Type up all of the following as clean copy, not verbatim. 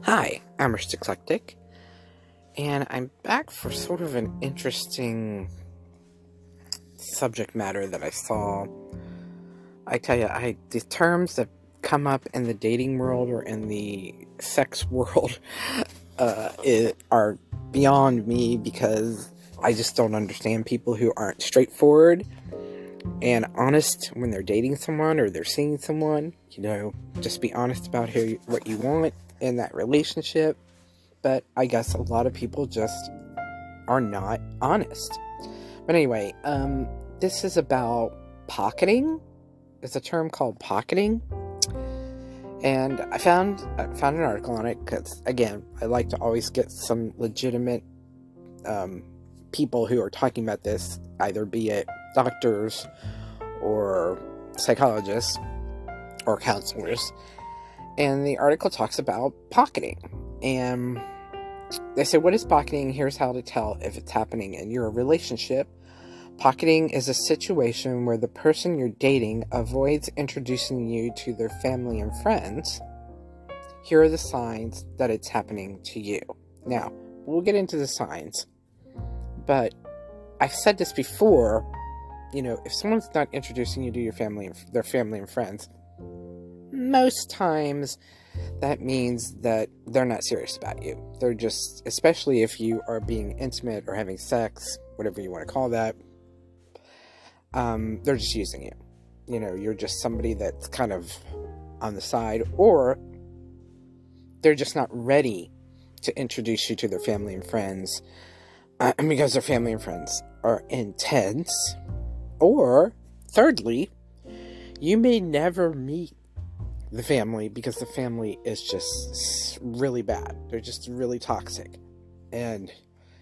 Hi, I'm Rich Eclectic, and I'm back for sort of an interesting subject matter that I saw. I tell you, the terms that come up in the dating world or in the sex world are beyond me because I just don't understand people who aren't straightforward and honest when they're dating someone or they're seeing someone. Just be honest about what you want in that relationship. But I guess a lot of people just are not honest. But anyway, this is about pocketing. It's a term called pocketing. And I found an article on it because, again, I like to always get some legitimate people who are talking about this, either be it doctors or psychologists or counselors. And the article talks about pocketing. And they say, what is pocketing? Here's how to tell if it's happening in your relationship. Pocketing is a situation where the person you're dating avoids introducing you to their family and friends. Here are the signs that it's happening to you. Now, we'll get into the signs. But I've said this before, if someone's not introducing you to their family and friends, most times that means that they're not serious about you. They're just, especially if you are being intimate or having sex, whatever you want to call that, they're just using you. You're just somebody that's kind of on the side, or they're just not ready to introduce you to their family and friends because their family and friends are intense. Or, thirdly, you may never meet the family because the family is just really bad. They're just really toxic. And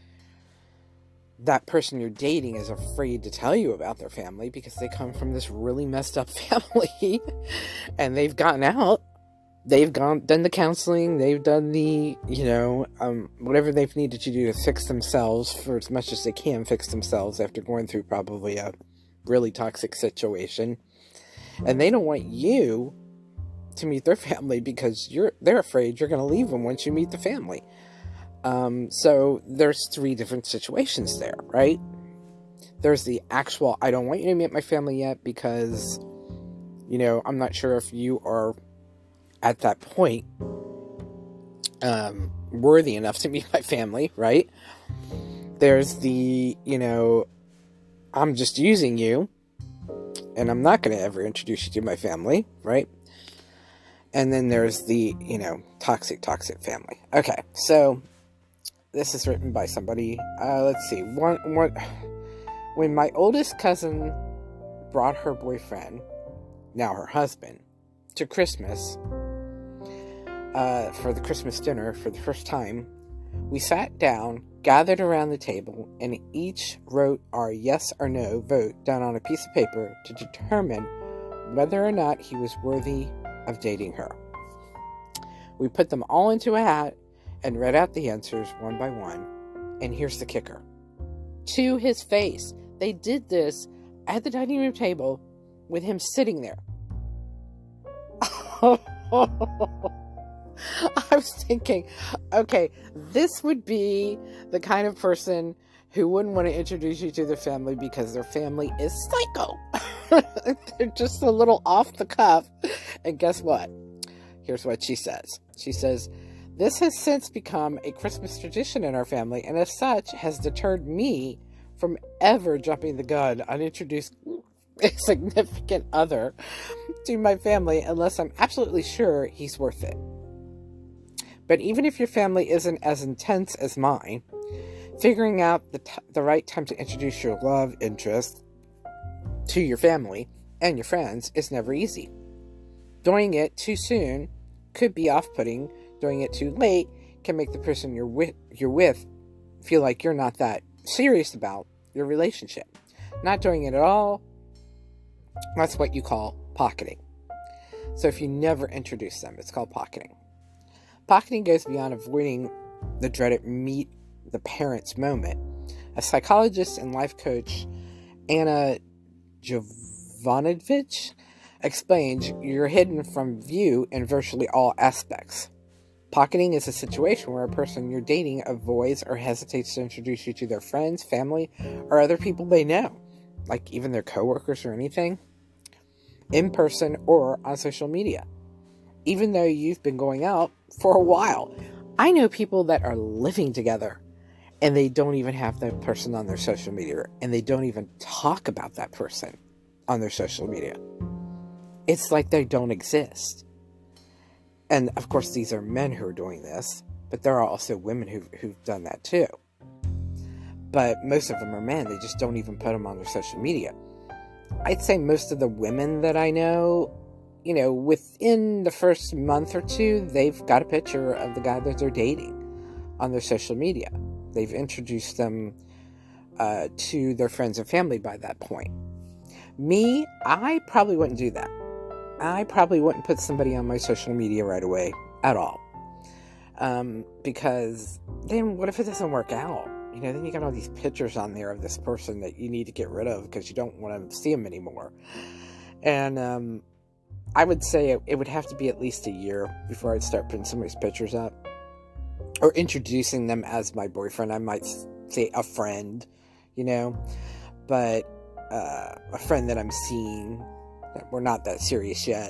that person you're dating is afraid to tell you about their family because they come from this really messed up family and they've gotten out. They've done the counseling. They've done the, whatever they've needed to do to fix themselves for as much as they can fix themselves after going through probably a really toxic situation. And they don't want you to meet their family because they're afraid you're going to leave them once you meet the family. So there's three different situations there, right? There's the actual, I don't want you to meet my family yet because, I'm not sure if you are at that point, worthy enough to meet my family, right? There's the, I'm just using you and I'm not going to ever introduce you to my family, right? And then there's the, toxic family. Okay, so this is written by somebody. Let's see. When my oldest cousin brought her boyfriend, now her husband, to Christmas, for the Christmas dinner for the first time, we sat down, gathered around the table, and each wrote our yes or no vote down on a piece of paper to determine whether or not he was worthy of dating her. We put them all into a hat and read out the answers one by one. And here's the kicker. To his face. They did this at the dining room table with him sitting there. I was thinking, okay, this would be the kind of person who wouldn't want to introduce you to their family because their family is psycho. They're just a little off the cuff. And guess what? Here's what she says. She says, this has since become a Christmas tradition in our family, and as such has deterred me from ever jumping the gun on introducing a significant other to my family unless I'm absolutely sure he's worth it. But even if your family isn't as intense as mine, figuring out the right time to introduce your love interest to your family and your friends is never easy. Doing it too soon could be off-putting. Doing it too late can make the person you're with feel like you're not that serious about your relationship. Not doing it at all, that's what you call pocketing. So if you never introduce them, it's called pocketing. Pocketing goes beyond avoiding the dreaded meet the parents moment. A psychologist and life coach, Anna Jovanovic, explains you're hidden from view in virtually all aspects. Pocketing is a situation where a person you're dating avoids or hesitates to introduce you to their friends, family, or other people they know, like even their coworkers or anything, in person or on social media, even though you've been going out for a while. I know people that are living together and they don't even have that person on their social media, and they don't even talk about that person on their social media. It's like they don't exist. And of course, these are men who are doing this, but there are also women who've done that too. But most of them are men. They just don't even put them on their social media. I'd say most of the women that I know, within the first month or two, they've got a picture of the guy that they're dating on their social media. They've introduced them to their friends and family by that point. Me, I probably wouldn't do that. I probably wouldn't put somebody on my social media right away at all. Because then what if it doesn't work out? Then you got all these pictures on there of this person that you need to get rid of because you don't want to see them anymore. And I would say it would have to be at least a year before I'd start putting somebody's pictures up or introducing them as my boyfriend. I might say a friend, but a friend that I'm seeing. We're not that serious yet,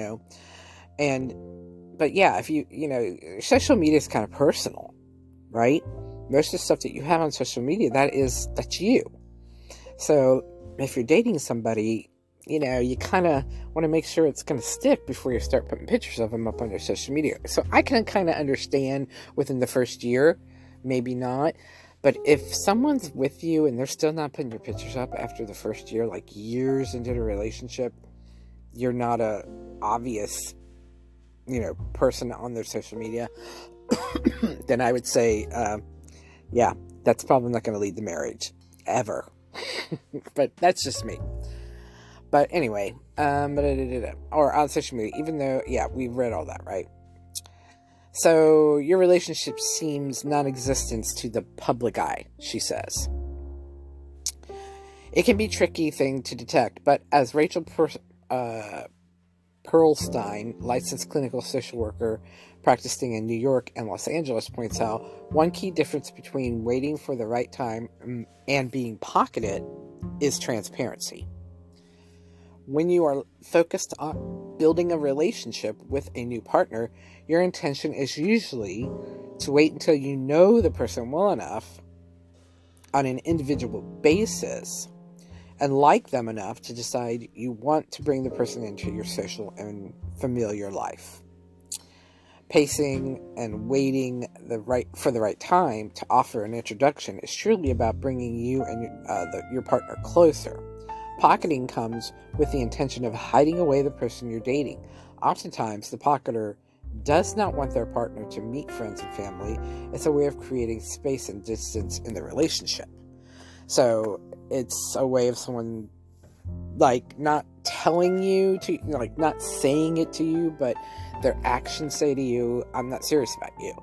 but yeah, if social media is kind of personal, right? Most of the stuff that you have on social media, that's you. So if you're dating somebody, you kind of want to make sure it's going to stick before you start putting pictures of them up on your social media. So I can kind of understand within the first year, maybe not. But if someone's with you and they're still not putting your pictures up after the first year, like years into the relationship, you're not a obvious, person on their social media, then I would say, yeah, that's probably not going to lead to marriage, ever. But that's just me. But anyway, or on social media, even though, yeah, we've read all that, right? So, your relationship seems non-existent to the public eye, she says. It can be a tricky thing to detect, but as Rachel Perlstein, licensed clinical social worker practicing in New York and Los Angeles, points out, one key difference between waiting for the right time and being pocketed is transparency. When you are focused on building a relationship with a new partner, your intention is usually to wait until you know the person well enough on an individual basis and like them enough to decide you want to bring the person into your social and familiar life. Pacing and waiting for the right time to offer an introduction is truly about bringing you and your partner closer. Pocketing comes with the intention of hiding away the person you're dating. Oftentimes, the pocketer does not want their partner to meet friends and family. It's a way of creating space and distance in the relationship. So, it's a way of someone, not telling you to, not saying it to you, but their actions say to you, I'm not serious about you.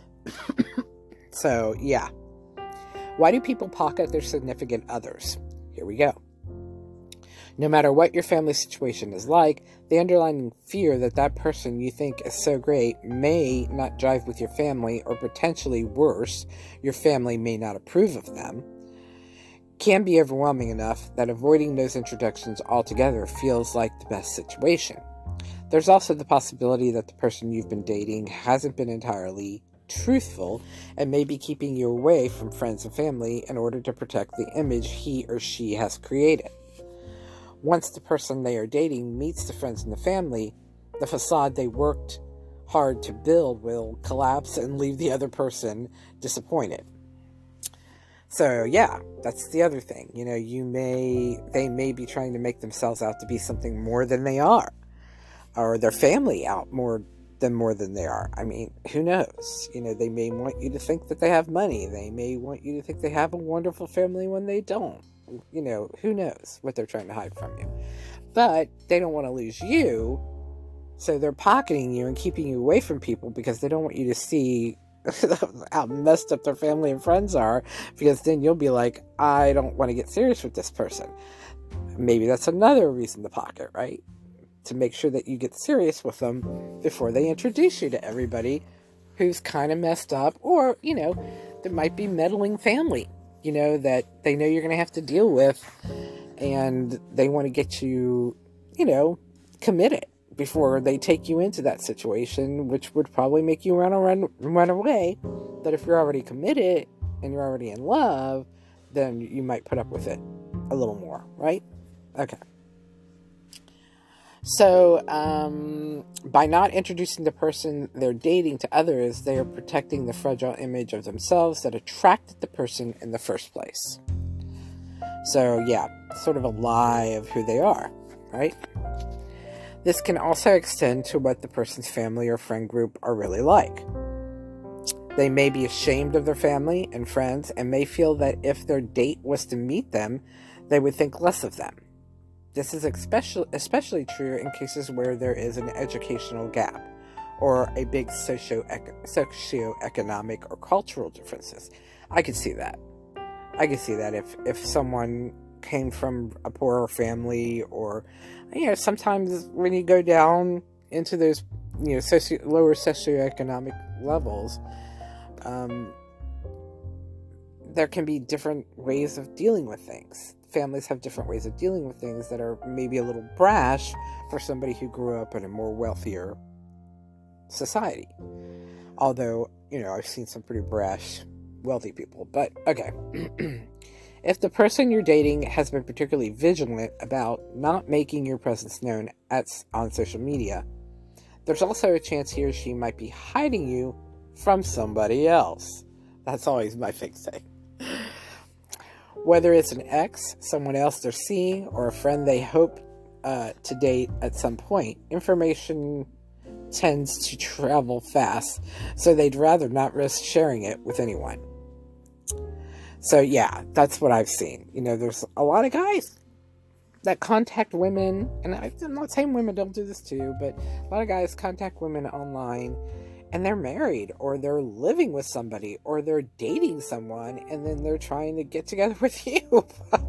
So, yeah. Why do people pocket their significant others? Here we go. No matter what your family situation is like, the underlying fear that that person you think is so great may not jive with your family, or potentially worse, your family may not approve of them, can be overwhelming enough that avoiding those introductions altogether feels like the best situation. There's also the possibility that the person you've been dating hasn't been entirely truthful and may be keeping you away from friends and family in order to protect the image he or she has created. Once the person they are dating meets the friends and the family, the facade they worked hard to build will collapse and leave the other person disappointed. So, yeah, that's the other thing. They may be trying to make themselves out to be something more than they are, or their family out more than they are. I mean, who knows? They may want you to think that they have money. They may want you to think they have a wonderful family when they don't. Who knows what they're trying to hide from you. But they don't want to lose you, so they're pocketing you and keeping you away from people because they don't want you to see how messed up their family and friends are, because then you'll be like, I don't want to get serious with this person. Maybe that's another reason to pocket, right? To make sure that you get serious with them before they introduce you to everybody who's kind of messed up, or, there might be meddling family, that they know you're going to have to deal with, and they want to get you, committed before they take you into that situation, which would probably make you run away. But if you're already committed and you're already in love, then you might put up with it a little more, right? Okay. So, by not introducing the person they're dating to others, they are protecting the fragile image of themselves that attracted the person in the first place. So, yeah, sort of a lie of who they are, right? This can also extend to what the person's family or friend group are really like. They may be ashamed of their family and friends and may feel that if their date was to meet them, they would think less of them. This is especially true in cases where there is an educational gap or a big socioeconomic or cultural differences. I could see that. If someone came from a poorer family, or, sometimes when you go down into those, lower socioeconomic levels, there can be different ways of dealing with things. Families have different ways of dealing with things that are maybe a little brash for somebody who grew up in a more wealthier society. Although, I've seen some pretty brash, wealthy people. But, okay. If the person you're dating has been particularly vigilant about not making your presence known on social media, there's also a chance he or she might be hiding you from somebody else. That's always my big thing. Whether it's an ex, someone else they're seeing, or a friend they hope to date at some point, information tends to travel fast, so they'd rather not risk sharing it with anyone. So yeah, that's what I've seen. There's a lot of guys that contact women, and I'm not saying women don't do this too, but a lot of guys contact women online, and they're married, or they're living with somebody, or they're dating someone, and then they're trying to get together with you.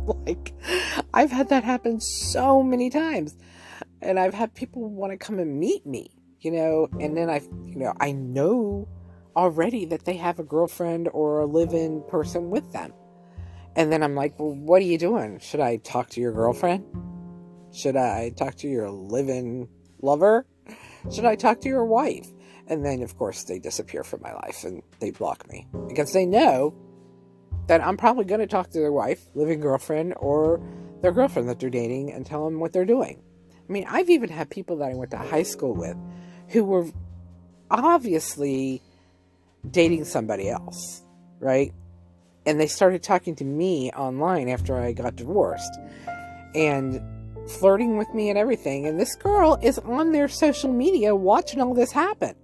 I've had that happen so many times, and I've had people want to come and meet me, and then I know already that they have a girlfriend or a live-in person with them. And then I'm like, well, what are you doing? Should I talk to your girlfriend? Should I talk to your live-in lover? Should I talk to your wife? And then, of course, they disappear from my life and they block me. Because they know that I'm probably going to talk to their wife, living girlfriend, or their girlfriend that they're dating and tell them what they're doing. I mean, I've even had people that I went to high school with who were obviously dating somebody else, right? And they started talking to me online after I got divorced and flirting with me and everything. And this girl is on their social media watching all this happen.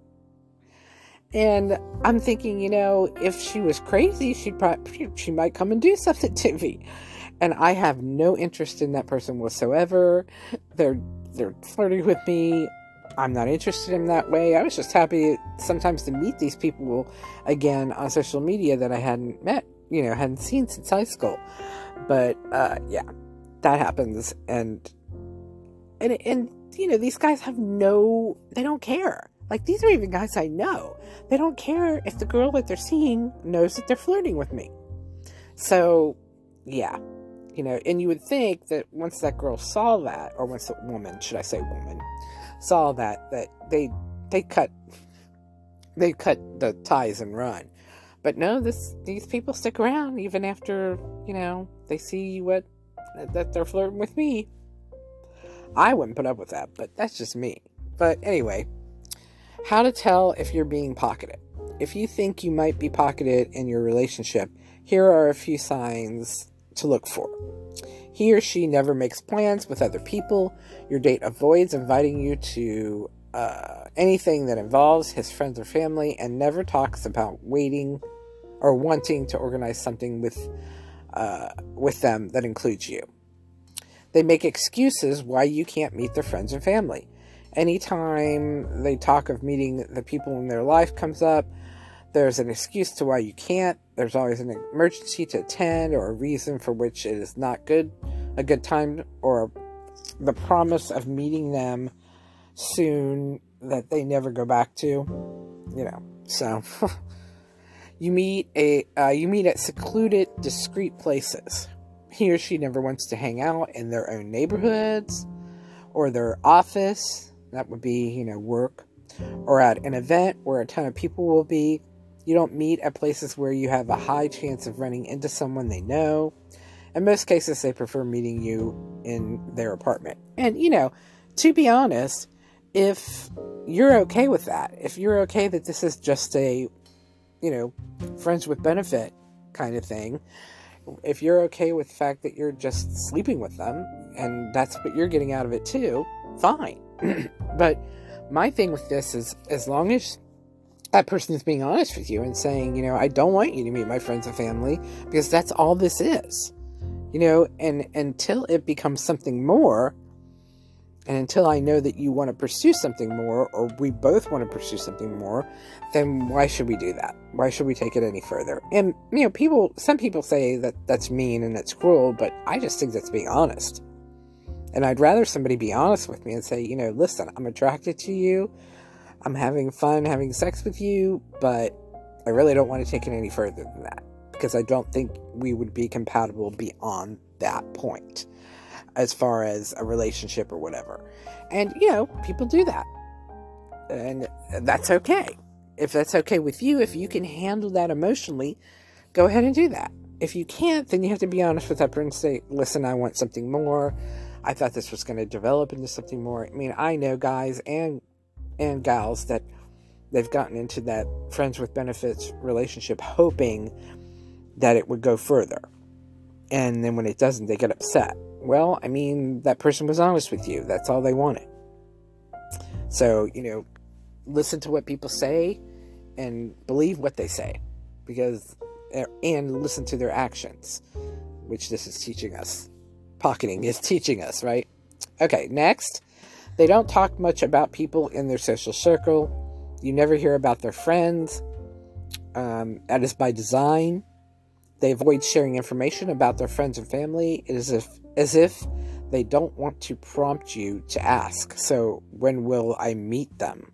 And I'm thinking, if she was crazy, she might come and do something to me. And I have no interest in that person whatsoever. They're flirting with me. I'm not interested in that way. I was just happy sometimes to meet these people again on social media that I hadn't met, hadn't seen since high school. But, yeah, that happens. And these guys they don't care. These are even guys I know. They don't care if the girl that they're seeing knows that they're flirting with me. So, yeah, and you would think that once that girl saw that, or once a woman, saw that they cut the ties and run. But no, these people stick around even after, they see that they're flirting with me. I wouldn't put up with that, but that's just me. But anyway, how to tell if you're being pocketed. If you think you might be pocketed in your relationship, here are a few signs to look for. He or she never makes plans with other people. Your date avoids inviting you to anything that involves his friends or family, and never talks about waiting or wanting to organize something with them that includes you. They make excuses why you can't meet their friends and family. Anytime they talk of meeting the people in their life comes up, there's an excuse to why you can't. There's always an emergency to attend, or a reason for which it is not a good time, or the promise of meeting them soon that they never go back to. So, you meet at secluded, discreet places. He or she never wants to hang out in their own neighborhoods or their office. That would be, work. Or at an event where a ton of people will be. You don't meet at places where you have a high chance of running into someone they know. In most cases, they prefer meeting you in their apartment. And, to be honest, if you're okay with that, if you're okay that this is just a, friends with benefit kind of thing, if you're okay with the fact that you're just sleeping with them and that's what you're getting out of it too, fine. But my thing with this is, as long as that person is being honest with you and saying, I don't want you to meet my friends and family, because that's all this is, and until it becomes something more, and until I know that you want to pursue something more, or we both want to pursue something more, then why should we do that? Why should we take it any further? And, some people say that that's mean and that's cruel, but I just think that's being honest. And I'd rather somebody be honest with me and say, listen, I'm attracted to you. I'm having fun having sex with you, but I really don't want to take it any further than that, because I don't think we would be compatible beyond that point as far as a relationship or whatever. And, people do that. And that's okay. If that's okay with you, if you can handle that emotionally, go ahead and do that. If you can't, then you have to be honest with that person and say, listen, I want something more. I thought this was going to develop into something more. I mean, I know guys and gals that they've gotten into that friends with benefits relationship hoping that it would go further. And then when it doesn't, they get upset. Well, I mean, that person was honest with you. That's all they wanted. So, listen to what people say and believe what they say, and listen to their actions, which this is teaching us. Pocketing is teaching us, right? Okay, next. They don't talk much about people in their social circle. You never hear about their friends. That is by design. They avoid sharing information about their friends and family. It is as if they don't want to prompt you to ask. So, when will I meet them?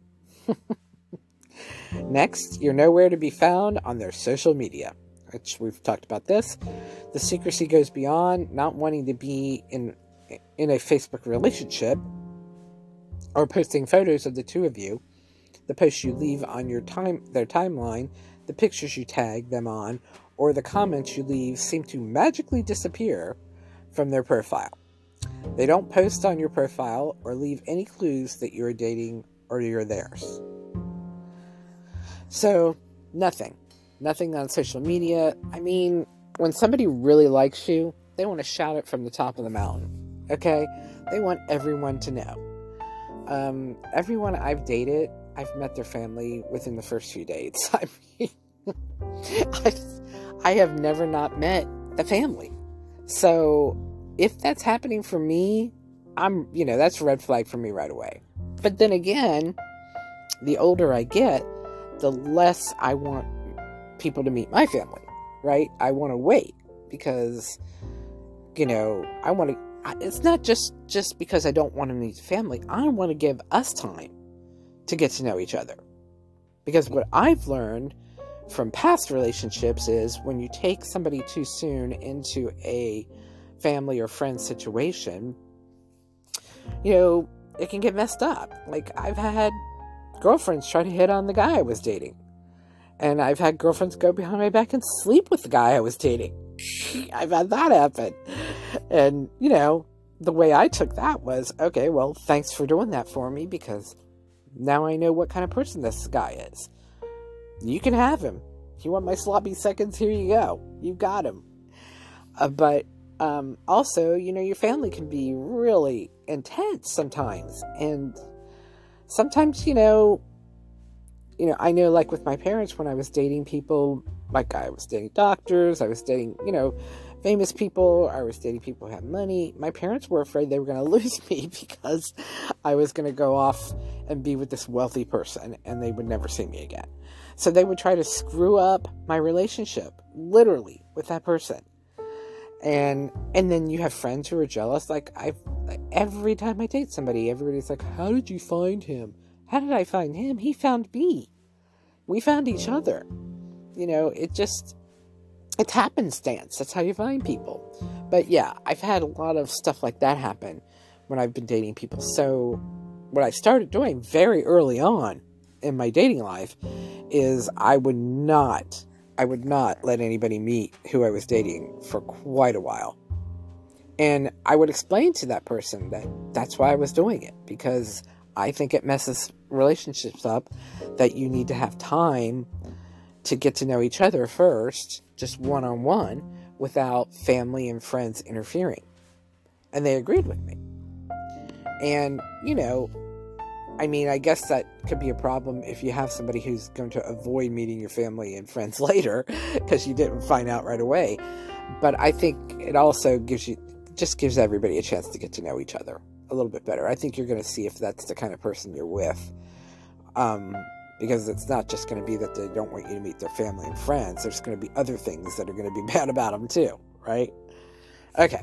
Next, you're nowhere to be found on their social media, which we've talked about this. The secrecy goes beyond not wanting to be in a Facebook relationship or posting photos of the two of you, the posts you leave on their timeline, the pictures you tag them on, or the comments you leave seem to magically disappear from their profile. They don't post on your profile or leave any clues that you're dating or you're theirs. So, nothing on social media. I mean, when somebody really likes you, they want to shout it from the top of the mountain, okay? They want everyone to know. Everyone I've dated, I've met their family within the first few dates. I mean, I have never not met the family. So, if that's happening for me, that's a red flag for me right away. But then again, the older I get, the less I want people to meet my family, right? I want to wait because, I want to, it's not just because I don't want to meet the family. I want to give us time to get to know each other. Because what I've learned from past relationships is when you take somebody too soon into a family or friend situation, it can get messed up. Like, I've had girlfriends try to hit on the guy I was dating. And I've had girlfriends go behind my back and sleep with the guy I was dating. I've had that happen. And, the way I took that was, okay, well, thanks for doing that for me, because now I know what kind of person this guy is. You can have him. You want my sloppy seconds? Here you go. You got him. But also, your family can be really intense sometimes. And sometimes, I know, like with my parents, when I was dating people, like I was dating doctors, I was dating, famous people, I was dating people who had money. My parents were afraid they were going to lose me because I was going to go off and be with this wealthy person and they would never see me again. So they would try to screw up my relationship, literally, with that person. And then you have friends who are jealous. Like, every time I date somebody, everybody's like, how did you find him? How did I find him? He found me. we found each other. It's happenstance. That's how you find people. But yeah, I've had a lot of stuff like that happen when I've been dating people. So what I started doing very early on in my dating life is I would not let anybody meet who I was dating for quite a while. And I would explain to that person that that's why I was doing it, because I think it messes relationships up, that you need to have time to get to know each other first, just one-on-one, without family and friends interfering. And they agreed with me. And, I guess that could be a problem if you have somebody who's going to avoid meeting your family and friends later because you didn't find out right away. But I think it also gives everybody a chance to get to know each other a little bit better. I think you're going to see if that's the kind of person you're with. Because it's not just going to be that they don't want you to meet their family and friends. There's going to be other things that are going to be bad about them too, right? Okay.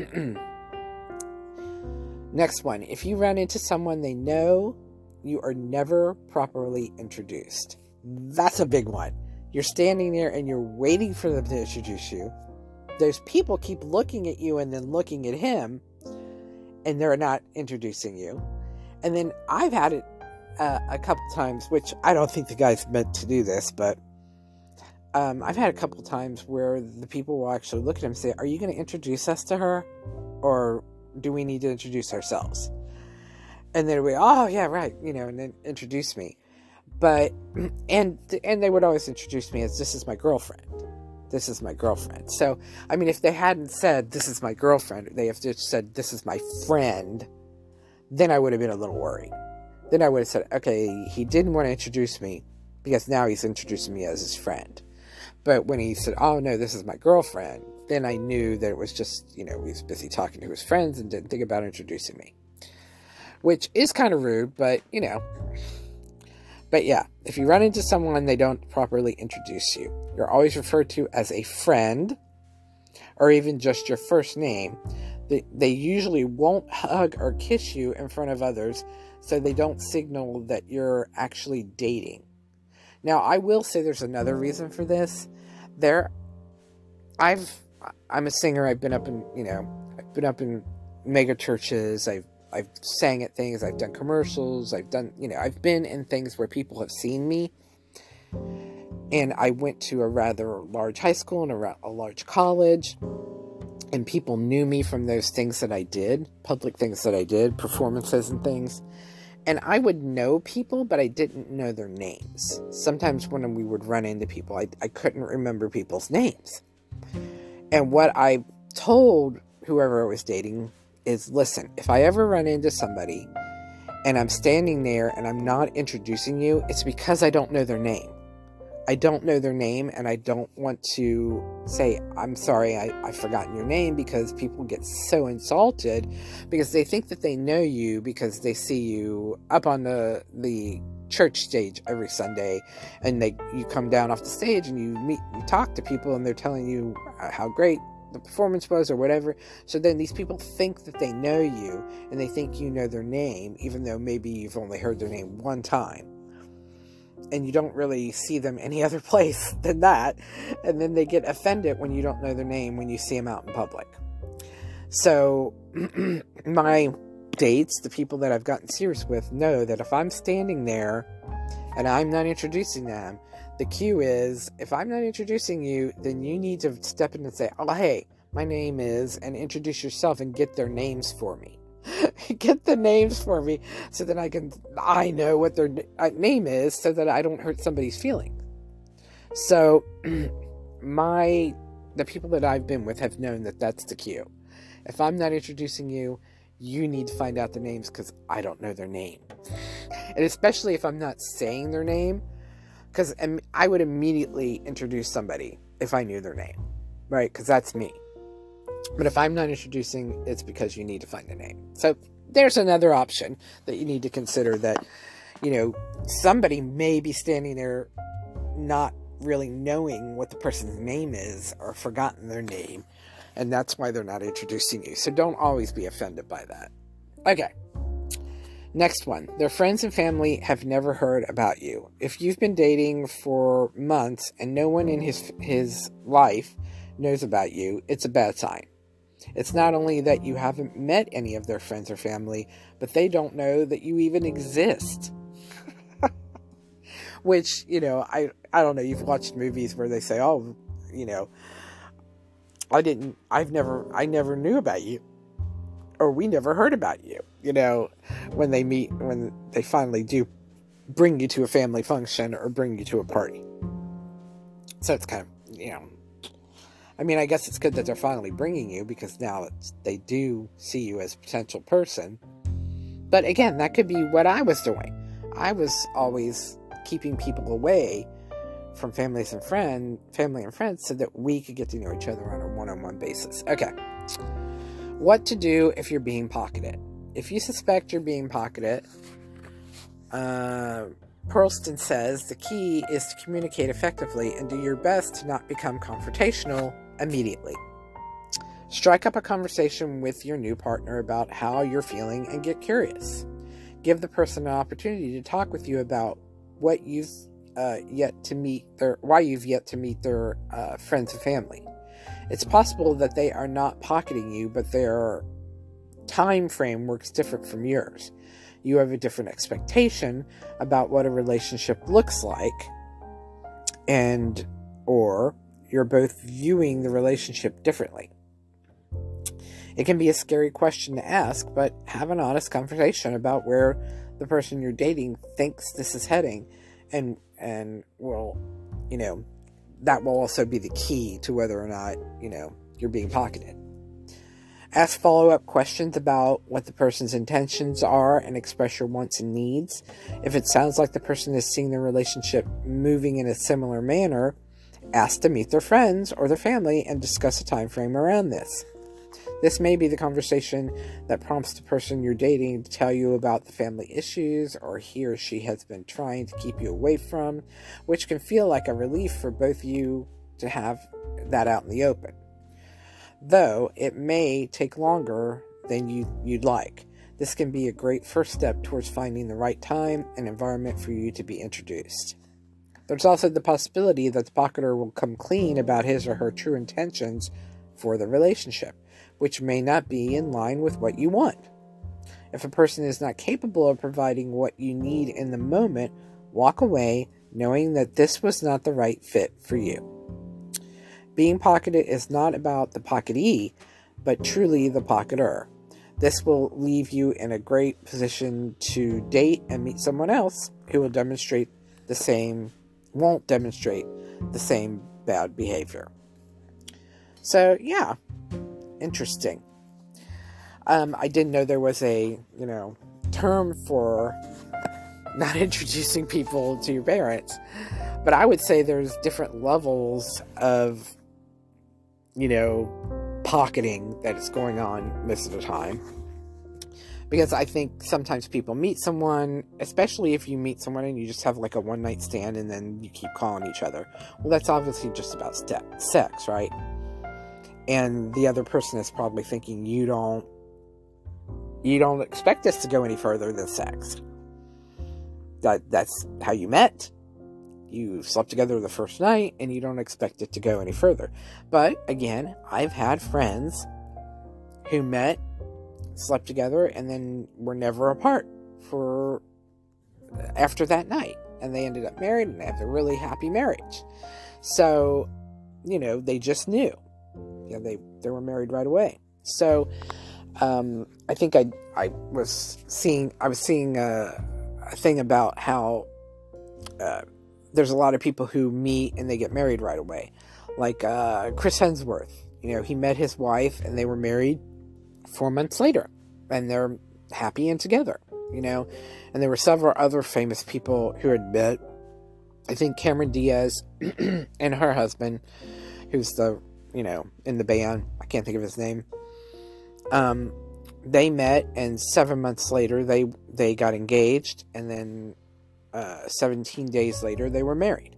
Next one. If you run into someone they know, you are never properly introduced. That's a big one. You're standing there and you're waiting for them to introduce you. Those people keep looking at you and then looking at him, and they're not introducing you. And then I've had it a couple times, which I don't think the guy's meant to do this, but I've had a couple times where the people will actually look at him and say, are you going to introduce us to her? Or do we need to introduce ourselves? And they'll be, oh, yeah, right, and then introduce me. But, and they would always introduce me as, this is my girlfriend. This is my girlfriend. So, if they hadn't said, this is my girlfriend, they have just said, this is my friend, then I would have been a little worried. Then I would have said, okay, he didn't want to introduce me because now he's introducing me as his friend. But when he said, oh, no, this is my girlfriend, then I knew that it was just, he was busy talking to his friends and didn't think about introducing me. Which is kind of rude, but, But yeah, if you run into someone they don't properly introduce you, you're always referred to as a friend or even just your first name. They usually won't hug or kiss you in front of others, so they don't signal that you're actually dating. Now, I will say there's another reason for this. I'm a singer. I've been up in mega churches. I've sang at things. I've done commercials. I've been in things where people have seen me. And I went to a rather large high school and a large college. And people knew me from those things that I did, public things that I did, performances and things. And I would know people, but I didn't know their names. Sometimes when we would run into people, I couldn't remember people's names. And what I told whoever I was dating is, listen, if I ever run into somebody and I'm standing there and I'm not introducing you, it's because I don't know their name. I don't know their name, and I don't want to say, I'm sorry, I've forgotten your name, because people get so insulted because they think that they know you because they see you up on the church stage every Sunday, and you come down off the stage and you talk to people and they're telling you how great the performance was or whatever. So then these people think that they know you, and they think you know their name, even though maybe you've only heard their name one time. And you don't really see them any other place than that. And then they get offended when you don't know their name when you see them out in public. So my dates, the people that I've gotten serious with, know that if I'm standing there and I'm not introducing them, the cue is, if I'm not introducing you, then you need to step in and say, oh, hey, my name is, and introduce yourself and get their names for me. Get the names for me so that I know what their name is, so that I don't hurt somebody's feelings. So the people that I've been with have known that that's the cue. If I'm not introducing you, you need to find out the names, because I don't know their name. And especially if I'm not saying their name, because I would immediately introduce somebody if I knew their name, right? Because that's me. But if I'm not introducing, it's because you need to find a name. So there's another option that you need to consider, that, somebody may be standing there not really knowing what the person's name is, or forgotten their name, and that's why they're not introducing you. So don't always be offended by that. Okay. Next one. Their friends and family have never heard about you. If you've been dating for months and no one in his life knows about you, it's a bad sign. It's not only that you haven't met any of their friends or family, but they don't know that you even exist. Which, I don't know, you've watched movies where they say, oh, I never knew about you. Or we never heard about you, when they finally do bring you to a family function or bring you to a party. So it's kind of, I guess it's good that they're finally bringing you, because now they do see you as a potential person. But again, that could be what I was doing. I was always keeping people away from family and friends so that we could get to know each other on a one-on-one basis. Okay. What to do if you're being pocketed. If you suspect you're being pocketed, Perlston says the key is to communicate effectively and do your best to not become confrontational immediately. Strike up a conversation with your new partner about how you're feeling and get curious. Give the person an opportunity to talk with you about what you've yet to meet their friends and family. It's possible that they are not pocketing you, but their time frame works different from yours. You have a different expectation about what a relationship looks like, or you're both viewing the relationship differently. It can be a scary question to ask, but have an honest conversation about where the person you're dating thinks this is heading, and will, that will also be the key to whether or not, you're being pocketed. Ask follow-up questions about what the person's intentions are and express your wants and needs. If it sounds like the person is seeing the relationship moving in a similar manner, ask to meet their friends or their family and discuss a time frame around this. This may be the conversation that prompts the person you're dating to tell you about the family issues or he or she has been trying to keep you away from, which can feel like a relief for both you to have that out in the open. Though it may take longer than you'd like. This can be a great first step towards finding the right time and environment for you to be introduced. There's also the possibility that the pocketer will come clean about his or her true intentions for the relationship, which may not be in line with what you want. If a person is not capable of providing what you need in the moment, walk away knowing that this was not the right fit for you. Being pocketed is not about the pocketee, but truly the pocketer. This will leave you in a great position to date and meet someone else who won't demonstrate the same bad behavior. So, yeah. Interesting. I didn't know there was a, term for not introducing people to your parents. But I would say there's different levels of, pocketing that is going on most of the time. Because I think sometimes people meet someone, especially if you meet someone and you just have like a one-night stand and then you keep calling each other. Well, that's obviously just about sex, right? And the other person is probably thinking you don't expect this to go any further than sex. That's how you met. You slept together the first night and you don't expect it to go any further. But again, I've had friends who met, slept together, and then were never apart after that night. And they ended up married and they have a really happy marriage. So, they just knew. They were married right away. So, I think I was seeing a thing about how there's a lot of people who meet and they get married right away. Like Chris Hemsworth, he met his wife and they were married 4 months later, and they're happy and together. And there were several other famous people who had met. I think Cameron Diaz and her husband, who's the in the band, I can't think of his name. They met, and 7 months later they got engaged, and then 17 days later they were married.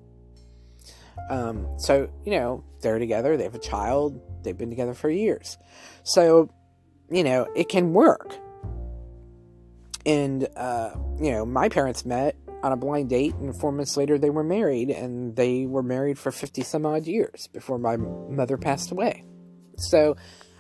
So they're together, they have a child, they've been together for years. So it can work. And, my parents met on a blind date, and 4 months later they were married, and they were married for 50 some odd years before my mother passed away. So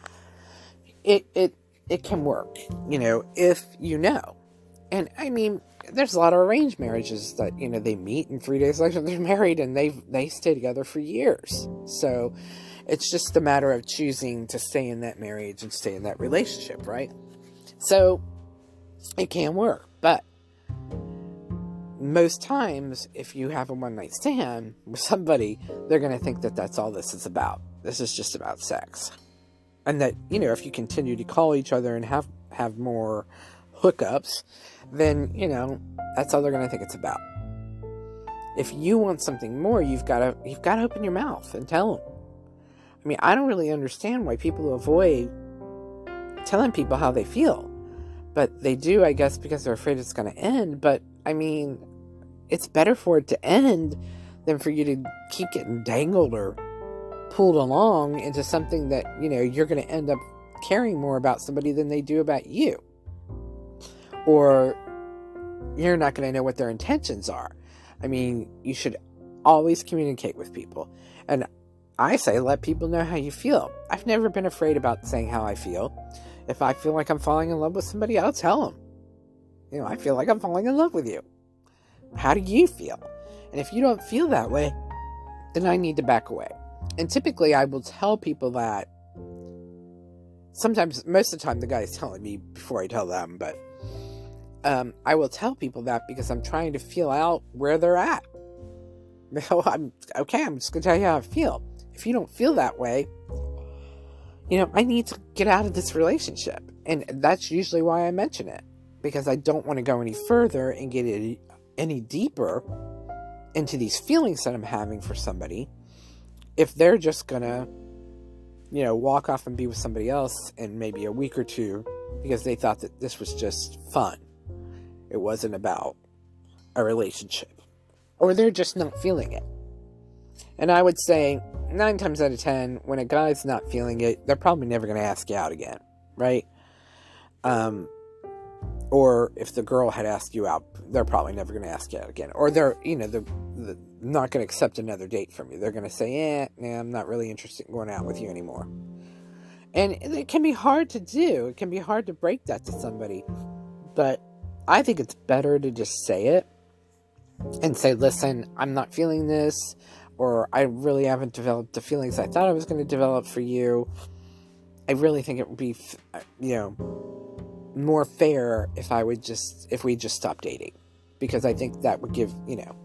it can work, if you know. And I mean, there's a lot of arranged marriages that, they meet and 3 days later they're married, and they stay together for years. So it's just a matter of choosing to stay in that marriage and stay in that relationship, right? So it can work, but most times, if you have a one-night stand with somebody, they're going to think that that's all this is about. This is just about sex. And that, if you continue to call each other and have more hookups, then, that's all they're going to think it's about. If you want something more, you've got to open your mouth and tell them. I mean, I don't really understand why people avoid telling people how they feel. But they do, I guess, because they're afraid it's going to end. But, I mean, it's better for it to end than for you to keep getting dangled or pulled along into something that, you're going to end up caring more about somebody than they do about you. Or you're not going to know what their intentions are. I mean, you should always communicate with people. And I say, let people know how you feel. I've never been afraid about saying how I feel. If I feel like I'm falling in love with somebody, I'll tell them. I feel like I'm falling in love with you. How do you feel? And if you don't feel that way, then I need to back away. And typically, I will tell people that. Sometimes, most of the time, the guy's telling me before I tell them. But I will tell people that because I'm trying to feel out where they're at. I'm just going to tell you how I feel. If you don't feel that way, I need to get out of this relationship. And that's usually why I mention it. Because I don't want to go any further and get any deeper into these feelings that I'm having for somebody. If they're just going to, walk off and be with somebody else in maybe a week or two because they thought that this was just fun. It wasn't about a relationship. Or they're just not feeling it. And I would say 9 times out of 10, when a guy's not feeling it, they're probably never going to ask you out again, right? Or if the girl had asked you out, they're probably never going to ask you out again. Or they're not going to accept another date from you. They're going to say, I'm not really interested in going out with you anymore. And it can be hard to do. It can be hard to break that to somebody. But I think it's better to just say it and say, listen, I'm not feeling this. Or I really haven't developed the feelings I thought I was going to develop for you. I really think it would be, more fair if we just stopped dating. Because I think that would give,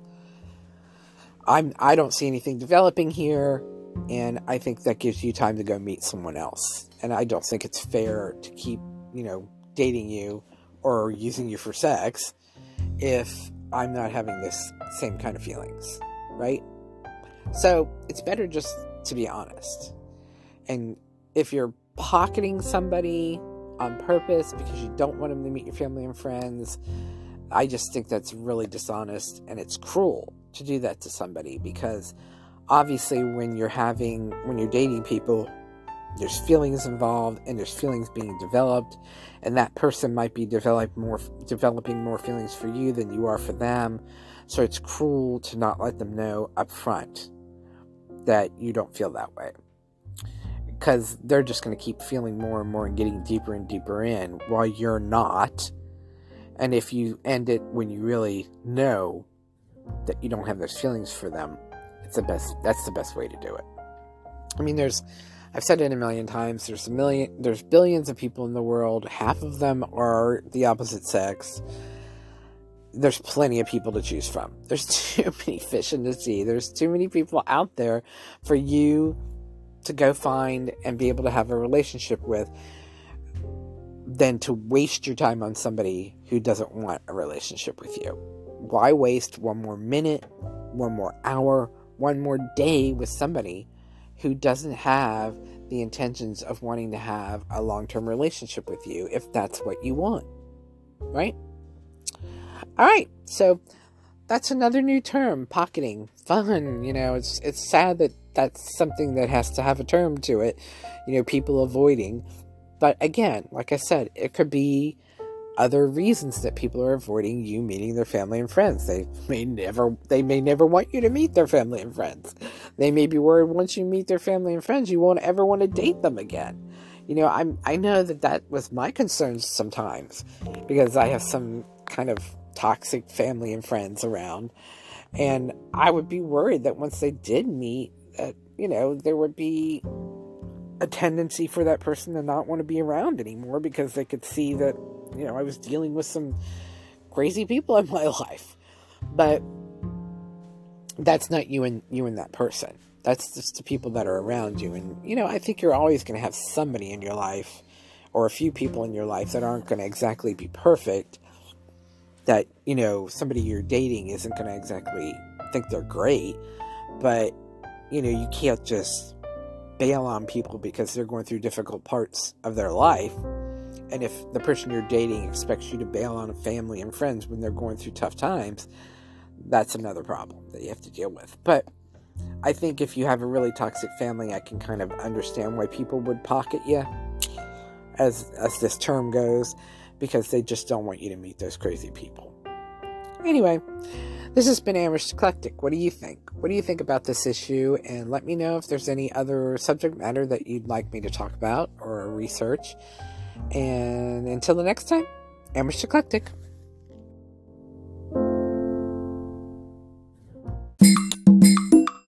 I don't see anything developing here. And I think that gives you time to go meet someone else. And I don't think it's fair to keep, dating you or using you for sex if I'm not having this same kind of feelings, right? So it's better just to be honest. And if you're pocketing somebody on purpose because you don't want them to meet your family and friends, I just think that's really dishonest, and it's cruel to do that to somebody, because obviously when you're dating people, there's feelings involved, and there's feelings being developed, and that person might be developing more feelings for you than you are for them. So it's cruel to not let them know up front that you don't feel that way, because they're just going to keep feeling more and more and getting deeper and deeper in while you're not. And if you end it when you really know that you don't have those feelings for them, that's the best way to do it. I mean, I've said it a million times, there's billions of people in the world, half of them are the opposite sex. There's plenty of people to choose from. There's too many fish in the sea. There's too many people out there for you to go find and be able to have a relationship with, than to waste your time on somebody who doesn't want a relationship with you. Why waste one more minute, one more hour, one more day with somebody who doesn't have the intentions of wanting to have a long-term relationship with you if that's what you want, right? All right, so that's another new term, pocketing. Fun, it's sad that that's something that has to have a term to it, people avoiding. But again, like I said, it could be other reasons that people are avoiding you meeting their family and friends. They may never want you to meet their family and friends. They may be worried once you meet their family and friends, you won't ever want to date them again. You know, I know that was my concern sometimes, because I have some kind of toxic family and friends around, and I would be worried that once they did meet, that, you know, there would be a tendency for that person to not want to be around anymore, because they could see that, you know, I was dealing with some crazy people in my life. But that's not you and that person. That's just the people that are around you. And, you know, I think you're always going to have somebody in your life, or a few people in your life, that aren't going to exactly be perfect. That, you know, somebody you're dating isn't going to exactly think they're great. But, you know, you can't just bail on people because they're going through difficult parts of their life. And if the person you're dating expects you to bail on a family and friends when they're going through tough times, that's another problem that you have to deal with. But I think if you have a really toxic family, I can kind of understand why people would pocket you, as this term goes, because they just don't want you to meet those crazy people. Anyway, this has been Amherst Eclectic. What do you think? What do you think about this issue? And let me know if there's any other subject matter that you'd like me to talk about or research. And until the next time, Amherst Eclectic.